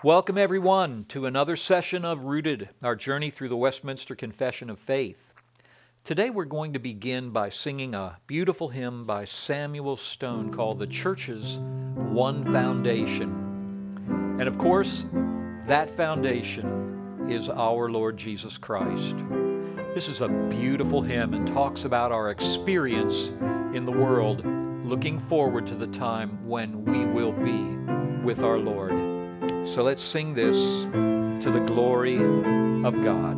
Welcome, everyone, to another session of Rooted, our journey through the Westminster Confession of Faith. Today we're going to begin by singing a beautiful hymn by Samuel Stone called The Church's One Foundation. And of course, that foundation is our Lord Jesus Christ. This is a beautiful hymn and talks about our experience in the world, looking forward to the time when we will be with our Lord. So let's sing this to the glory of God.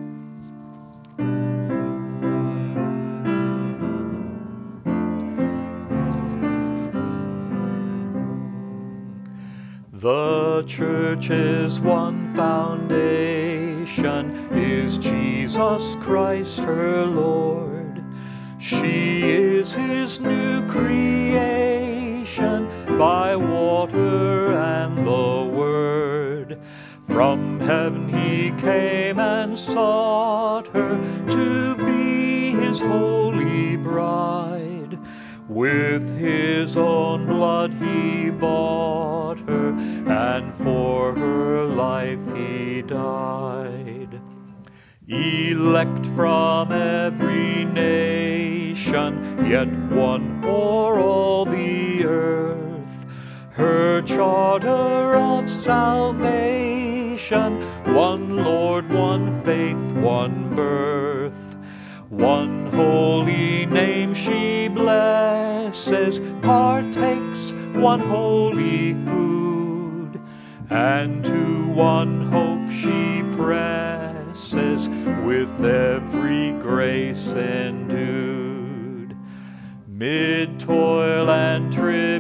The church's one foundation is Jesus Christ her Lord. She is his new creation by water and the word. From heaven he came and sought her to be his holy bride. With his own blood he bought her, and for her life he died. Elect from every nation, yet one o'er all the earth, her charter of salvation, one Lord, one faith, one birth. One holy name she blesses, partakes one holy food, and to one hope she presses, with every grace endued. Mid toil and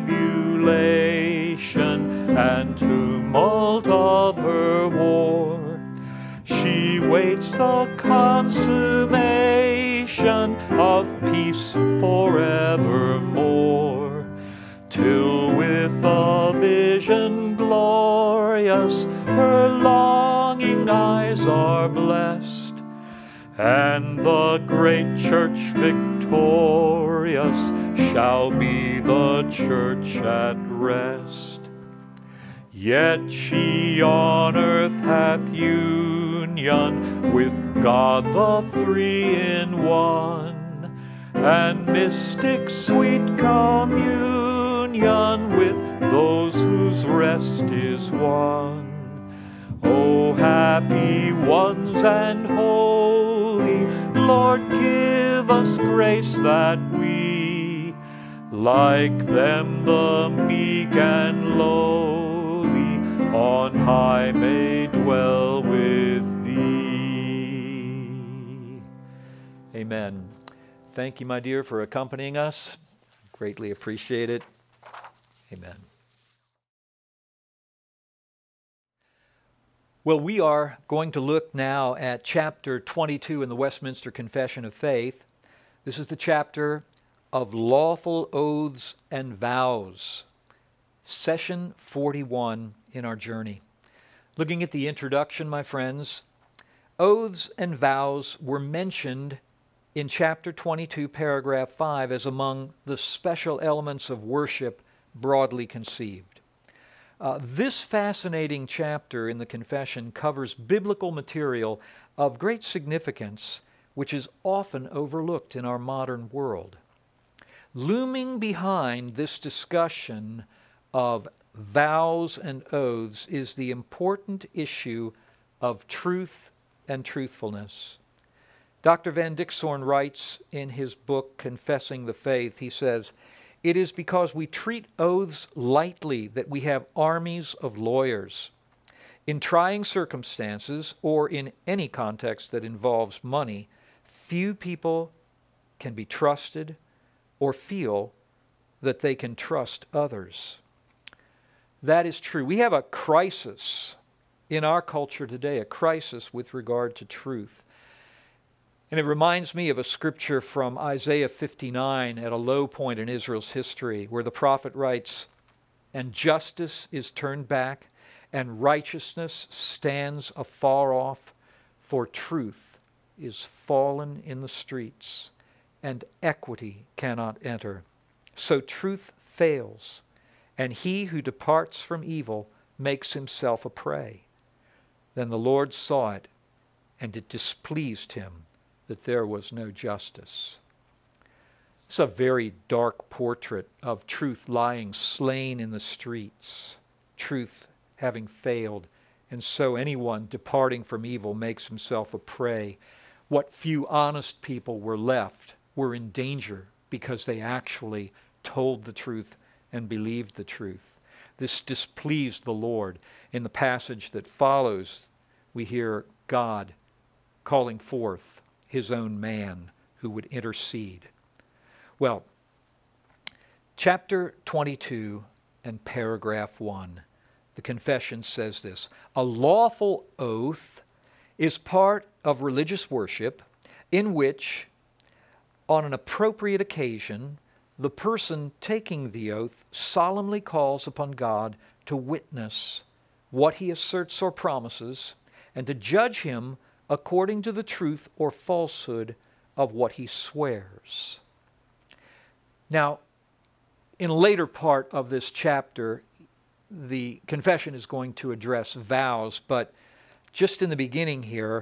tribulation and tumult of her war, she waits the consummation of peace forevermore, till with a vision glorious her longing eyes are blessed, and the great church victorious shall be the church at rest. Yet she on earth hath union with God the Three in One, and mystic sweet communion with those whose rest is won. O happy ones and holy, Lord, give us grace that we, like them the meek and lowly, on high may dwell with thee. Amen. Thank you, my dear, for accompanying us. Greatly appreciate it. Amen. Well, we are going to look now at chapter 22 in the Westminster Confession of Faith. This is the chapter of lawful oaths and vows, session 41 in our journey. Looking at the introduction, my friends, oaths and vows were mentioned in chapter 22, paragraph 5, as among the special elements of worship broadly conceived. This fascinating chapter in the confession covers biblical material of great significance, which is often overlooked in our modern world. Looming behind this discussion of vows and oaths is the important issue of truth and truthfulness. Dr. Van Dixhoorn writes in his book, Confessing the Faith, he says, "It is because we treat oaths lightly that we have armies of lawyers. In trying circumstances, or in any context that involves money, few people can be trusted or feel that they can trust others." That is true. We have a crisis in our culture today, a crisis with regard to truth. And it reminds me of a scripture from Isaiah 59 at a low point in Israel's history, where the prophet writes, "And justice is turned back, and righteousness stands afar off, for truth is fallen in the streets, and equity cannot enter. So truth fails, and he who departs from evil makes himself a prey. Then the Lord saw it, and it displeased him that there was no justice. It's a very dark portrait of truth lying slain in the streets, truth having failed, and so anyone departing from evil makes himself a prey. What few honest people were left were in danger because they actually told the truth and believed the truth. This displeased the Lord. In the passage that follows, we hear God calling forth his own man who would intercede. Well, chapter 22 and paragraph 1, the confession says this: a lawful oath is part of religious worship in which, on an appropriate occasion, the person taking the oath solemnly calls upon God to witness what he asserts or promises and to judge him according to the truth or falsehood of what he swears. Now, in a later part of this chapter, the confession is going to address vows, but just in the beginning here,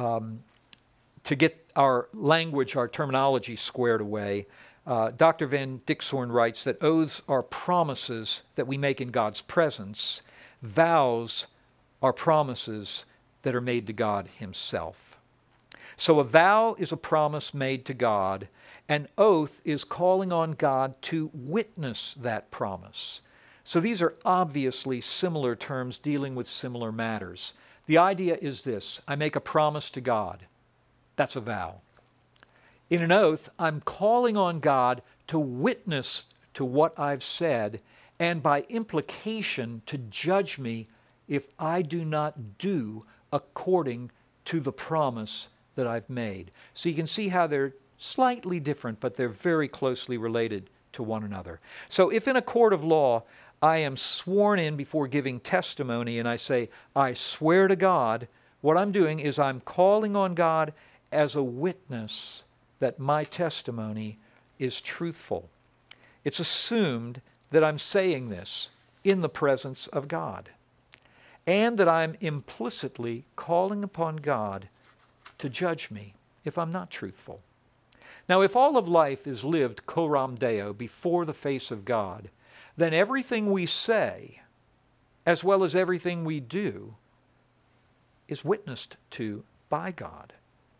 to get our language, our terminology squared away, Dr. Van Dixhoorn writes that oaths are promises that we make in God's presence. Vows are promises that are made to God himself. So a vow is a promise made to God. An oath is calling on God to witness that promise. So these are obviously similar terms dealing with similar matters. The idea is this: I make a promise to God. That's a vow. In an oath, I'm calling on God to witness to what I've said, and by implication to judge me if I do not do according to the promise that I've made. So you can see how they're slightly different, but they're very closely related to one another. So if in a court of law I am sworn in before giving testimony and I say, I swear to God, what I'm doing is I'm calling on God as a witness that my testimony is truthful. It's assumed that I'm saying this in the presence of God, and that I'm implicitly calling upon God to judge me if I'm not truthful. Now, if all of life is lived coram Deo, before the face of God, then everything we say, as well as everything we do, is witnessed to by God.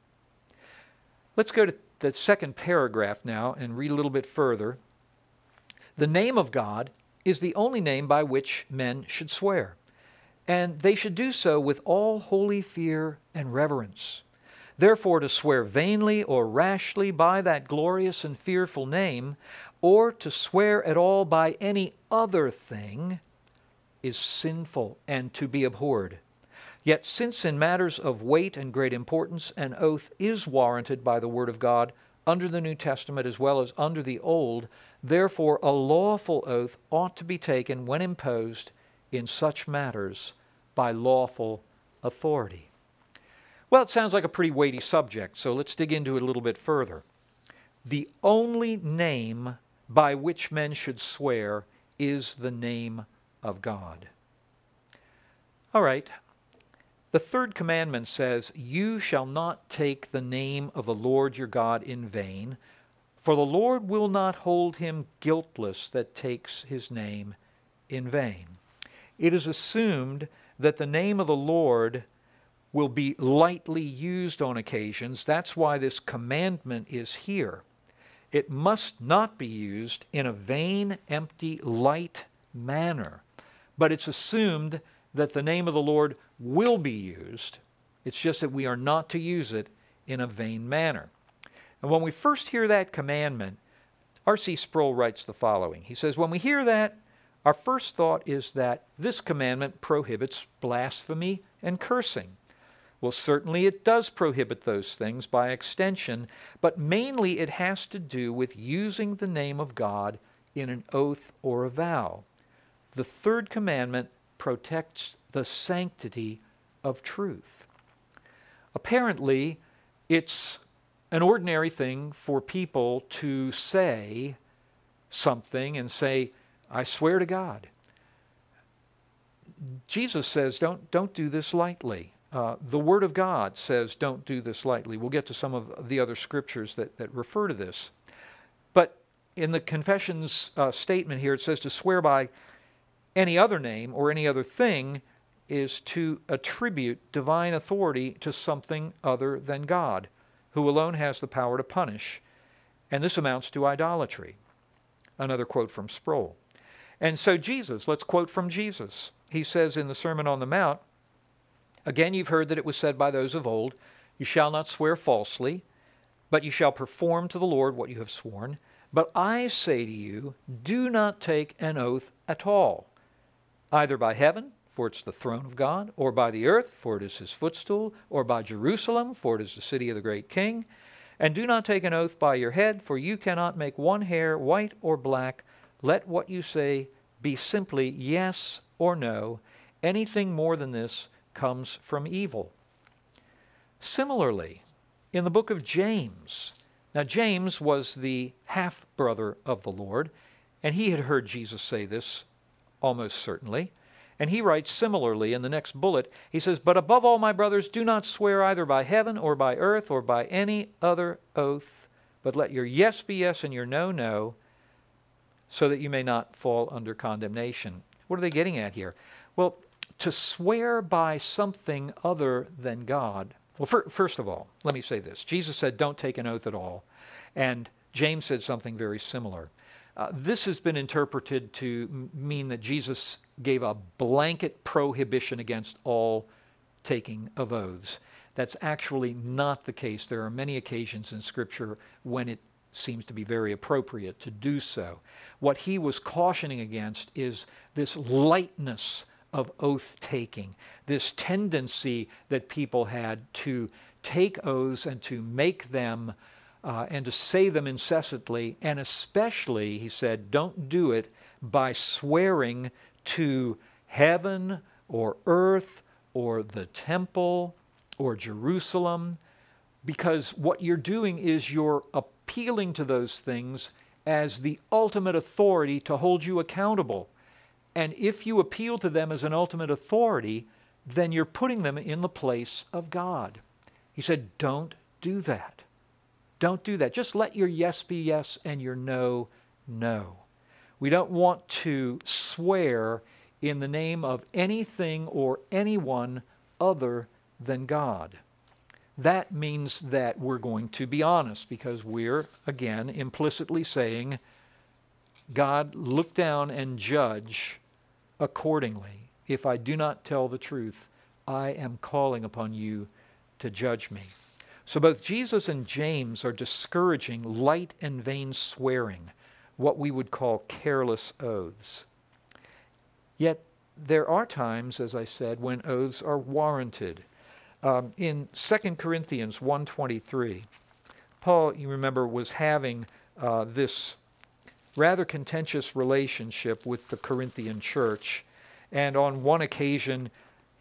Let's go to the second paragraph now and read a little bit further. The name of God is the only name by which men should swear, and they should do so with all holy fear and reverence. Therefore, to swear vainly or rashly by that glorious and fearful name, or to swear at all by any other thing, is sinful and to be abhorred. Yet since in matters of weight and great importance an oath is warranted by the Word of God under the New Testament as well as under the Old, therefore a lawful oath ought to be taken when imposed in such matters by lawful authority. Well, it sounds like a pretty weighty subject, so let's dig into it a little bit further. The only name by which men should swear is the name of God. All right. The third commandment says, you shall not take the name of the Lord your God in vain, for the Lord will not hold him guiltless that takes his name in vain. It is assumed that the name of the Lord will be lightly used on occasions. That's why this commandment is here. It must not be used in a vain, empty, light manner. But it's assumed that the name of the Lord will be used. It's just that we are not to use it in a vain manner. And when we first hear that commandment, R.C. Sproul writes the following. He says, when we hear that, our first thought is that this commandment prohibits blasphemy and cursing. Well, certainly it does prohibit those things by extension, but mainly it has to do with using the name of God in an oath or a vow. The third commandment protects the sanctity of truth. Apparently, it's an ordinary thing for people to say something and say, I swear to God. Jesus says, don't do this lightly. The Word of God says, don't do this lightly. We'll get to some of the other scriptures that refer to this. But in the confession's statement here, it says to swear by any other name or any other thing is to attribute divine authority to something other than God, who alone has the power to punish. And this amounts to idolatry. Another quote from Sproul. And so Jesus, let's quote from Jesus. He says in the Sermon on the Mount, again, you've heard that it was said by those of old, you shall not swear falsely, but you shall perform to the Lord what you have sworn. But I say to you, do not take an oath at all, either by heaven, for it's the throne of God, or by the earth, for it is his footstool, or by Jerusalem, for it is the city of the great king. And do not take an oath by your head, for you cannot make one hair white or black. Let what you say be simply yes or no. Anything more than this comes from evil. Similarly, in the book of James, now James was the half-brother of the Lord, and he had heard Jesus say this almost certainly. And he writes similarly in the next bullet, he says, but above all, my brothers, do not swear either by heaven or by earth or by any other oath, but let your yes be yes and your no, no, so that you may not fall under condemnation. What are they getting at here? Well, to swear by something other than God. Well, first of all, let me say this. Jesus said, don't take an oath at all. And James said something very similar. This has been interpreted to mean that Jesus gave a blanket prohibition against all taking of oaths. That's actually not the case. There are many occasions in Scripture when it seems to be very appropriate to do so. What he was cautioning against is this lightness of oath-taking, this tendency that people had to take oaths and to make them and to say them incessantly, and especially, he said, don't do it by swearing to heaven or earth or the temple or Jerusalem, because what you're doing is you're appealing to those things as the ultimate authority to hold you accountable. And if you appeal to them as an ultimate authority, then you're putting them in the place of God. He said, don't do that. Don't do that. Just let your yes be yes and your no, no. We don't want to swear in the name of anything or anyone other than God. That means that we're going to be honest, because we're, again, implicitly saying, God, look down and judge accordingly. If I do not tell the truth, I am calling upon you to judge me. So both Jesus and James are discouraging light and vain swearing, what we would call careless oaths. Yet there are times, as I said, when oaths are warranted. In 2 Corinthians 1:23, Paul, you remember, was having this rather contentious relationship with the Corinthian church. And on one occasion,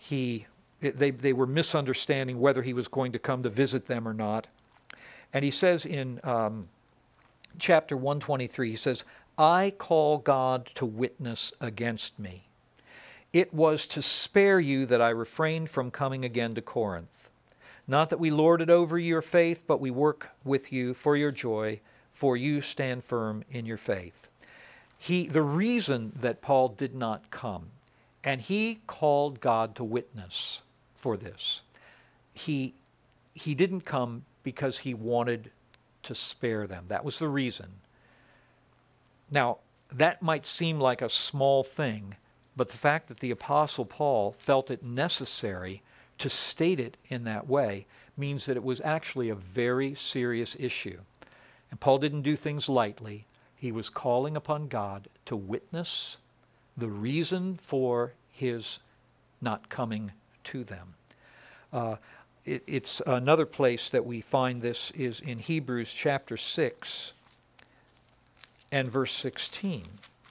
they were misunderstanding whether he was going to come to visit them or not. And he says in chapter 123, he says, I call God to witness against me. It was to spare you that I refrained from coming again to Corinth. Not that we lord it over your faith, but we work with you for your joy, for you stand firm in your faith. The reason that Paul did not come, and he called God to witness for this, he didn't come because he wanted to spare them. That was the reason. Now, that might seem like a small thing, but the fact that the Apostle Paul felt it necessary to state it in that way means that it was actually a very serious issue. And Paul didn't do things lightly. He was calling upon God to witness the reason for his not coming to them. It's another place that we find this is in Hebrews chapter 6 and verse 16,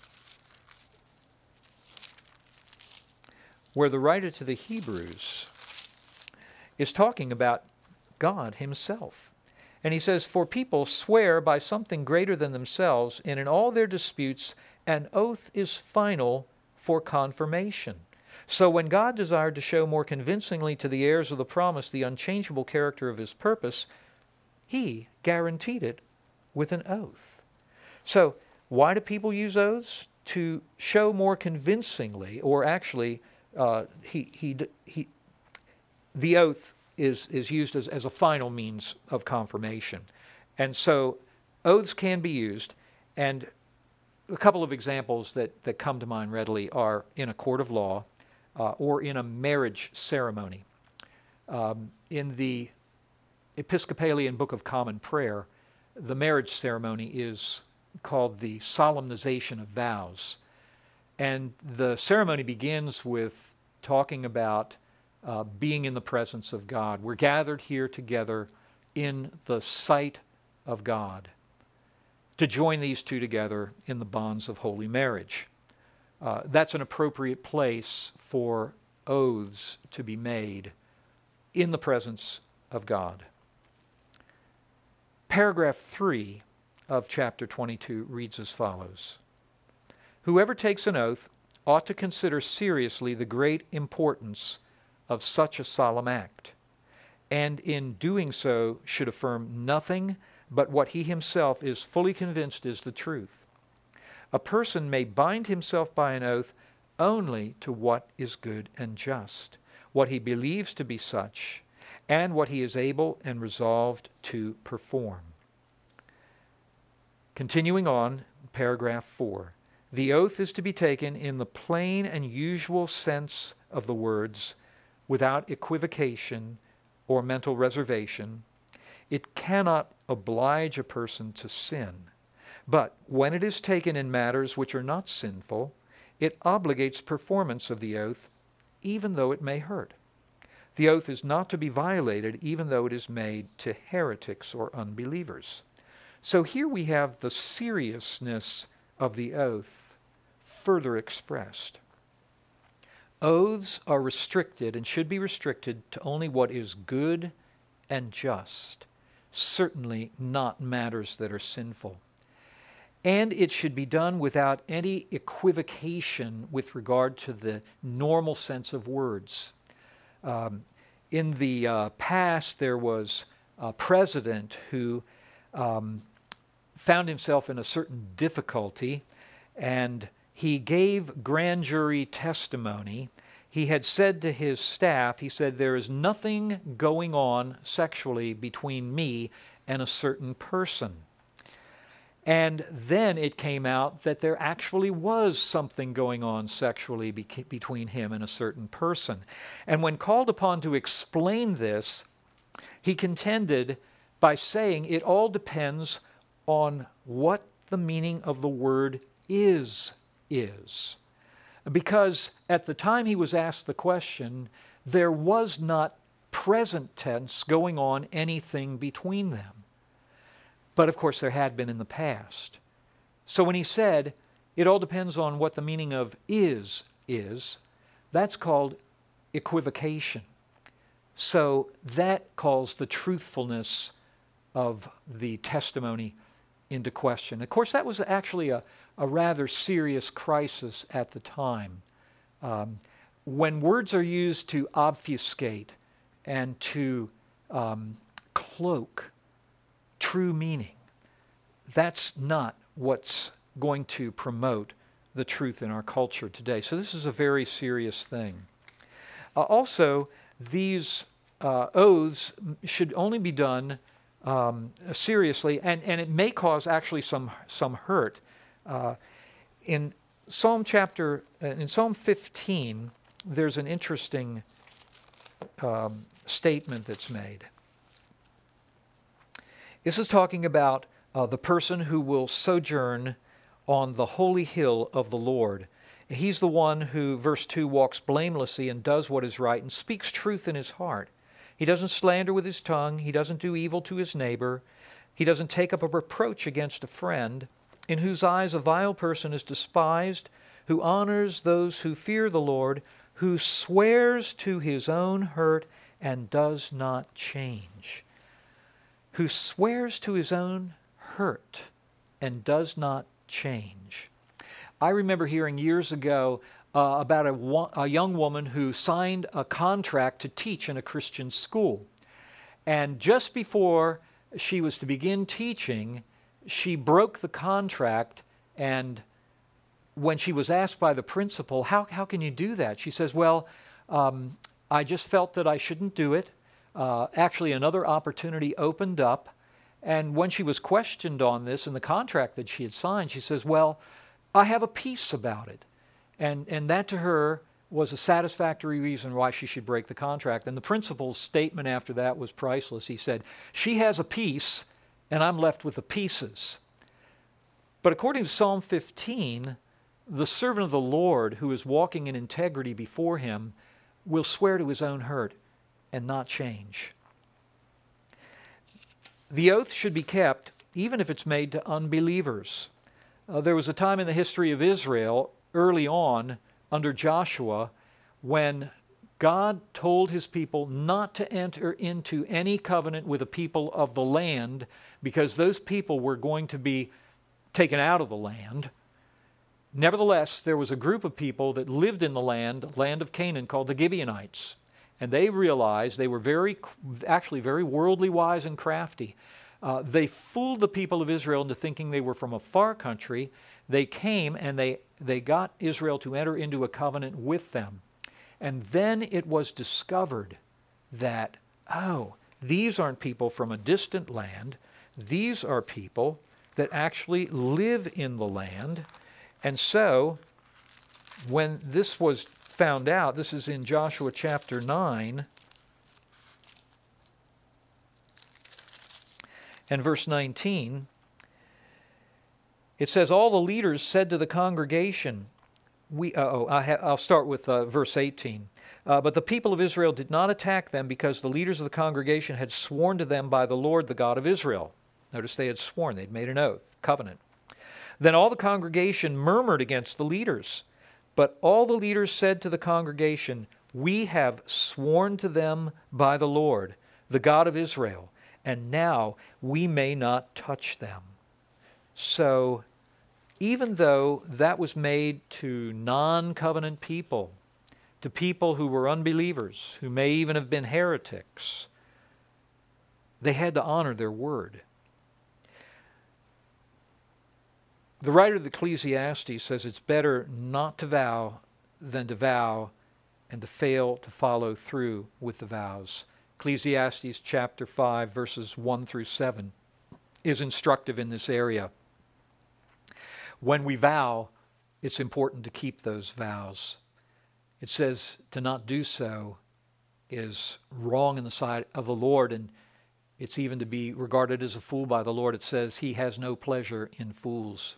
where the writer to the Hebrews is talking about God himself. And he says, for people swear by something greater than themselves, and in all their disputes an oath is final for confirmation. So when God desired to show more convincingly to the heirs of the promise the unchangeable character of his purpose, he guaranteed it with an oath. So why do people use oaths? To show more convincingly, or actually, the oath is used as a final means of confirmation. And so oaths can be used, and a couple of examples that come to mind readily are in a court of law or in a marriage ceremony. In the Episcopalian Book of Common Prayer, the marriage ceremony is called the solemnization of vows. And the ceremony begins with talking about being in the presence of God. We're gathered here together in the sight of God to join these two together in the bonds of holy marriage. That's an appropriate place for oaths to be made in the presence of God. Paragraph 3 of chapter 22 reads as follows. Whoever takes an oath ought to consider seriously the great importance of such a solemn act, and in doing so should affirm nothing but what he himself is fully convinced is the truth. A person may bind himself by an oath only to what is good and just, what he believes to be such, and what he is able and resolved to perform. Continuing on, paragraph 4. The oath is to be taken in the plain and usual sense of the words, without equivocation or mental reservation. It cannot oblige a person to sin, but when it is taken in matters which are not sinful, it obligates performance of the oath, even though it may hurt. The oath is not to be violated, even though it is made to heretics or unbelievers. So here we have the seriousness of the oath further expressed. Oaths are restricted and should be restricted to only what is good and just, certainly not matters that are sinful. And it should be done without any equivocation with regard to the normal sense of words. In the past, there was a president who found himself in a certain difficulty, and he gave grand jury testimony. He had said to his staff, he said, there is nothing going on sexually between me and a certain person. And then it came out that there actually was something going on sexually between him and a certain person. And when called upon to explain this, he contended by saying it all depends on what the meaning of the word is. Because at the time he was asked the question, there was not present tense going on anything between them. But of course there had been in the past. So when he said, it all depends on what the meaning of is, that's called equivocation. So that calls the truthfulness of the testimony into question. Of course, that was actually a rather serious crisis at the time. When words are used to obfuscate and to cloak true meaning, that's not what's going to promote the truth in our culture today. So this is a very serious thing. Also, these oaths should only be done seriously, and it may cause actually some hurt. In Psalm 15, there's an interesting statement that's made. This is talking about the person who will sojourn on the holy hill of the Lord. He's the one who, verse 2, walks blamelessly and does what is right and speaks truth in his heart. He doesn't slander with his tongue. He doesn't do evil to his neighbor. He doesn't take up a reproach against a friend, in whose eyes a vile person is despised, who honors those who fear the Lord, who swears to his own hurt and does not change. Who swears to his own hurt and does not change. I remember hearing years ago about a young woman who signed a contract to teach in a Christian school. And just before she was to begin teaching, she broke the contract, and when she was asked by the principal, how can you do that? She says, well, I just felt that I shouldn't do it. Actually, another opportunity opened up, and when she was questioned on this in the contract that she had signed, she says, well, I have a peace about it. And that to her was a satisfactory reason why she should break the contract. And the principal's statement after that was priceless. He said, she has a piece, and I'm left with the pieces. But according to Psalm 15, the servant of the Lord who is walking in integrity before him will swear to his own hurt and not change. The oath should be kept even if it's made to unbelievers. There was a time in the history of Israel early on under Joshua when God told his people not to enter into any covenant with the people of the land because those people were going to be taken out of the land. Nevertheless, there was a group of people that lived in the land of Canaan, called the Gibeonites. And they realized they were very worldly wise and crafty. They fooled the people of Israel into thinking they were from a far country. They came and they got Israel to enter into a covenant with them. And then it was discovered that, these aren't people from a distant land. These are people that actually live in the land. And so, when this was found out, this is in Joshua chapter 9 and verse 19, it says, all the leaders said to the congregation, I'll start with verse 18. But the people of Israel did not attack them because the leaders of the congregation had sworn to them by the Lord, the God of Israel. Notice they had sworn, they'd made an oath, covenant. Then all the congregation murmured against the leaders. But all the leaders said to the congregation, we have sworn to them by the Lord, the God of Israel, and now we may not touch them. So, even though that was made to non-covenant people, to people who were unbelievers, who may even have been heretics, they had to honor their word. The writer of Ecclesiastes says it's better not to vow than to vow and to fail to follow through with the vows. Ecclesiastes chapter 5, verses 1 through 7 is instructive in this area. When we vow, it's important to keep those vows. It says to not do so is wrong in the sight of the Lord, and it's even to be regarded as a fool by the Lord. It says he has no pleasure in fools.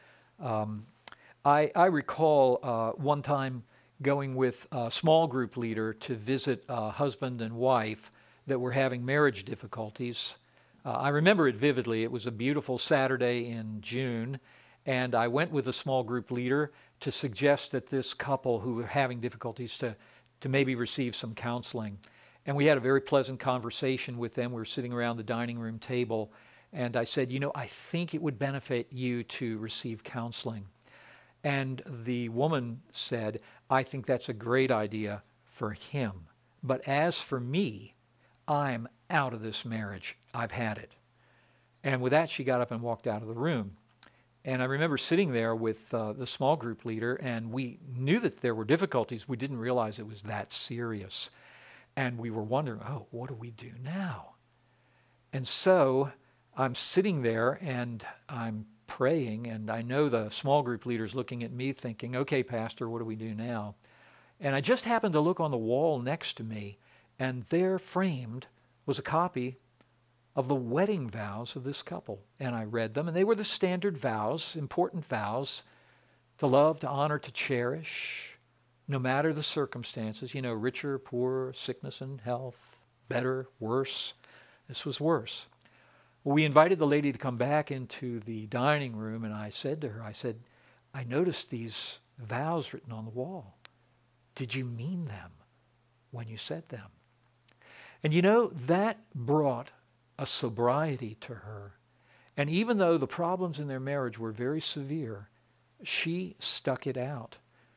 I recall one time going with a small group leader to visit a husband and wife that were having marriage difficulties. I remember it vividly. It was a beautiful Saturday in June, and I went with a small group leader to suggest that this couple who were having difficulties to maybe receive some counseling. And we had a very pleasant conversation with them. We were sitting around the dining room table, and I said, I think it would benefit you to receive counseling. And the woman said, I think that's a great idea for him. But as for me, I'm out of this marriage. I've had it. And with that, she got up and walked out of the room. And I remember sitting there with the small group leader, and we knew that there were difficulties. We didn't realize it was that serious. And we were wondering, what do we do now? And so I'm sitting there and I'm praying, and I know the small group leader's looking at me thinking, okay, Pastor, what do we do now? And I just happened to look on the wall next to me, and there framed was a copy of the wedding vows of this couple. And I read them, and they were the standard vows, important vows, to love, to honor, to cherish, no matter the circumstances, richer, poorer, sickness and health, better, worse. This was worse. Well, we invited the lady to come back into the dining room, and I said to her, I noticed these vows written on the wall. Did you mean them when you said them? And that brought a sobriety to her. And even though the problems in their marriage were very severe, she stuck it out.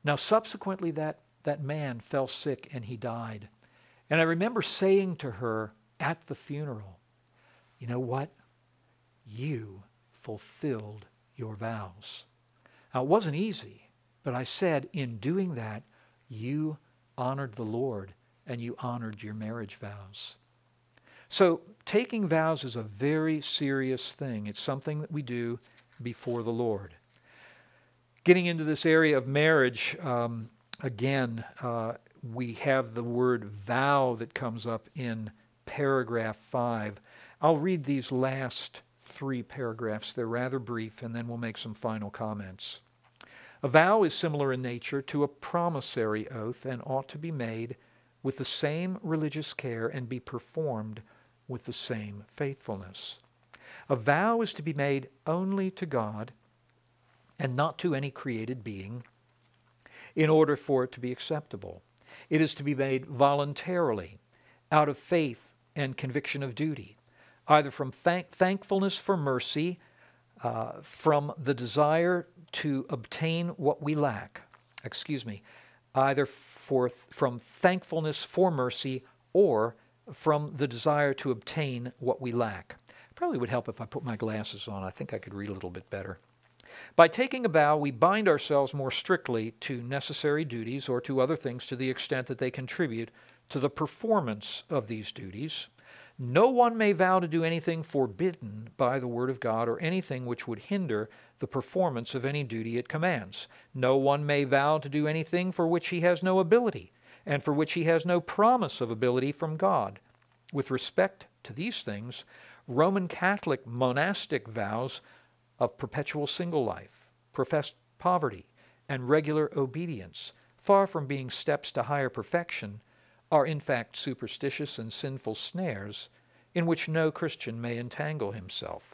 Now, subsequently, that man fell sick and he died. And I remember saying to her at the funeral, you know what? You fulfilled your vows. Now, it wasn't easy, but I said, in doing that, you honored the Lord and you honored your marriage vows. So taking vows is a very serious thing. It's something that we do before the Lord. Getting into this area of marriage, again, we have the word vow that comes up in paragraph 5. I'll read these last 3 paragraphs. They're rather brief, and then we'll make some final comments. A vow is similar in nature to a promissory oath and ought to be made with the same religious care and be performed with the same faithfulness. A vow is to be made only to God and not to any created being in order for it to be acceptable. It is to be made voluntarily, out of faith and conviction of duty, either from thankfulness for mercy, from the desire to obtain what we lack. Either from thankfulness for mercy or from the desire to obtain what we lack. Probably would help if I put my glasses on. I think I could read a little bit better. By taking a vow, we bind ourselves more strictly to necessary duties or to other things to the extent that they contribute to the performance of these duties. No one may vow to do anything forbidden by the Word of God or anything which would hinder the performance of any duty it commands. No one may vow to do anything for which he has no ability and for which he has no promise of ability from God. With respect to these things, Roman Catholic monastic vows of perpetual single life, professed poverty, and regular obedience, far from being steps to higher perfection, are in fact superstitious and sinful snares in which no Christian may entangle himself.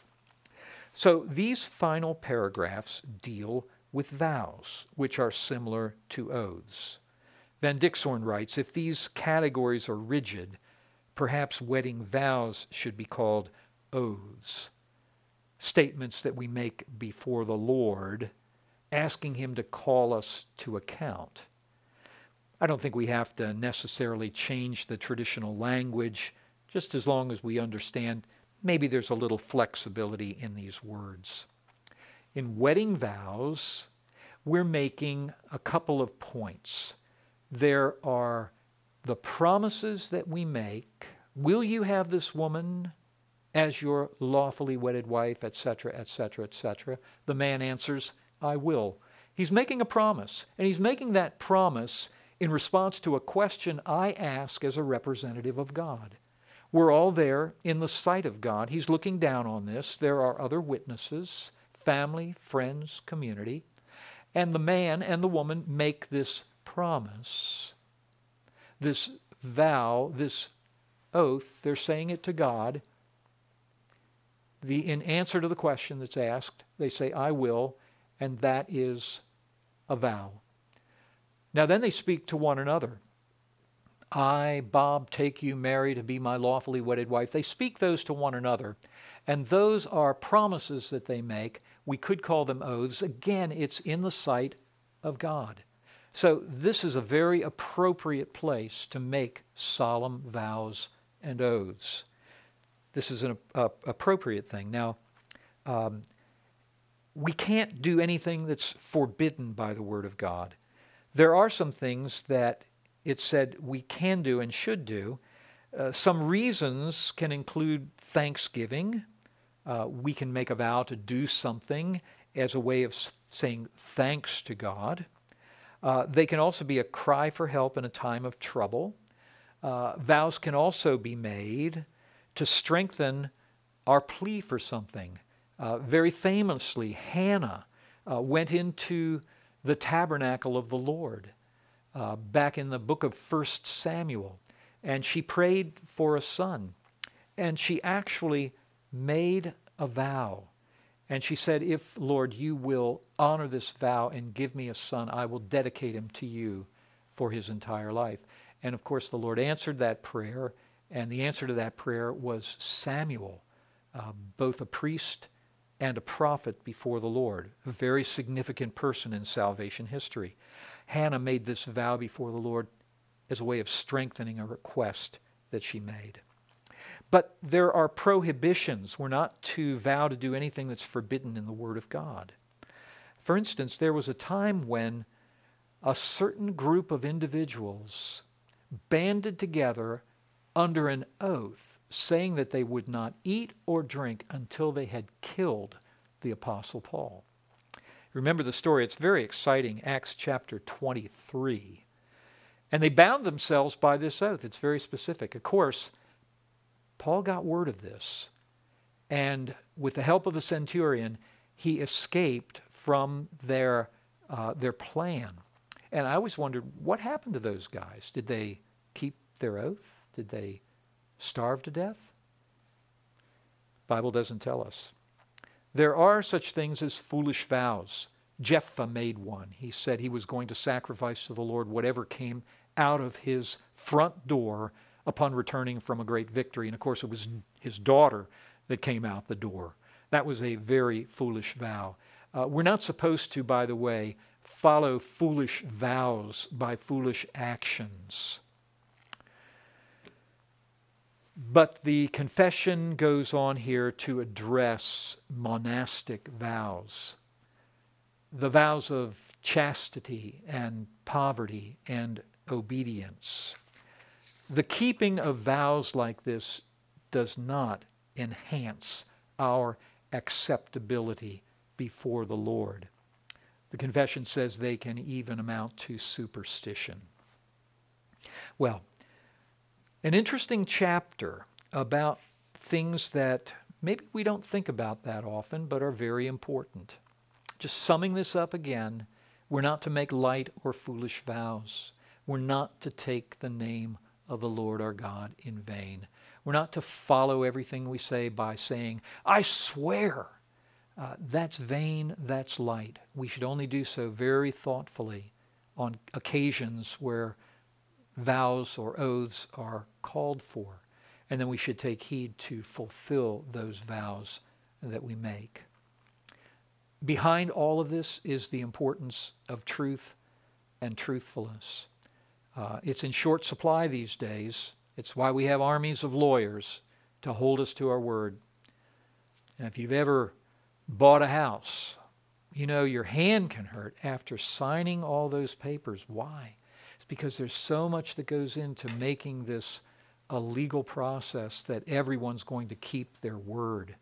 So these final paragraphs deal with vows, which are similar to oaths. Van Dixhoorn writes, if these categories are rigid, perhaps wedding vows should be called oaths, statements that we make before the Lord, asking Him to call us to account. I don't think we have to necessarily change the traditional language, just as long as we understand maybe there's a little flexibility in these words. In wedding vows, we're making a couple of points. There are the promises that we make. Will you have this woman as your lawfully wedded wife, etc., etc., etc.? The man answers, I will. He's making a promise, and he's making that promise in response to a question I ask as a representative of God. We're all there in the sight of God. He's looking down on this. There are other witnesses, family, friends, community. And the man and the woman make this promise, this vow, this oath. They're saying it to God. In answer to the question that's asked, they say, I will, and that is a vow. Now then they speak to one another. I, Bob, take you, Mary, to be my lawfully wedded wife. They speak those to one another, and those are promises that they make. We could call them oaths. Again, it's in the sight of God. So this is a very appropriate place to make solemn vows and oaths. This is an appropriate thing. Now, we can't do anything that's forbidden by the Word of God. There are some things that it said we can do and should do. Some reasons can include thanksgiving. We can make a vow to do something as a way of saying thanks to God. They can also be a cry for help in a time of trouble. Vows can also be made to strengthen our plea for something. Very famously, Hannah went into the tabernacle of the Lord back in the book of 1 Samuel, and she prayed for a son. And she actually made a vow. And she said, if, Lord, you will honor this vow and give me a son, I will dedicate him to you for his entire life. And of course, the Lord answered that prayer, and the answer to that prayer was Samuel, both a priest and a prophet before the Lord, a very significant person in salvation history. Hannah made this vow before the Lord as a way of strengthening a request that she made. But there are prohibitions. We're not to vow to do anything that's forbidden in the Word of God. For instance, there was a time when a certain group of individuals banded together under an oath, saying that they would not eat or drink until they had killed the Apostle Paul. Remember the story. It's very exciting, Acts chapter 23. And they bound themselves by this oath. It's very specific. Of course, Paul got word of this, and with the help of the centurion, he escaped from their plan. And I always wondered, what happened to those guys? Did they keep their oath? Did they starve to death? The Bible doesn't tell us. There are such things as foolish vows. Jephthah made one. He said he was going to sacrifice to the Lord whatever came out of his front door upon returning from a great victory. And of course, it was his daughter that came out the door. That was a very foolish vow. We're not supposed to, by the way, follow foolish vows by foolish actions. But the confession goes on here to address monastic vows, the vows of chastity and poverty and obedience. The keeping of vows like this does not enhance our acceptability before the Lord. The confession says they can even amount to superstition. Well, an interesting chapter about things that maybe we don't think about that often, but are very important. Just summing this up again, we're not to make light or foolish vows. We're not to take the name of the Lord our God in vain. We're not to follow everything we say by saying, I swear. That's vain, that's light. We should only do so very thoughtfully on occasions where vows or oaths are called for. And then we should take heed to fulfill those vows that we make. Behind all of this is the importance of truth and truthfulness. It's in short supply these days. It's why we have armies of lawyers to hold us to our word. And if you've ever bought a house, you know your hand can hurt after signing all those papers. Why? It's because there's so much that goes into making this a legal process that everyone's going to keep their word.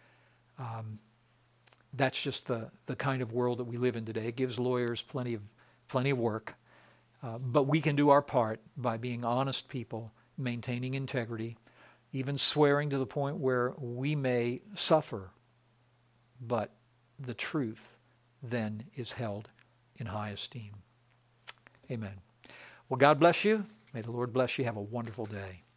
That's just the kind of world that we live in today. It gives lawyers plenty of work. But we can do our part by being honest people, maintaining integrity, even swearing to the point where we may suffer. But the truth then is held in high esteem. Amen. Well, God bless you. May the Lord bless you. Have a wonderful day.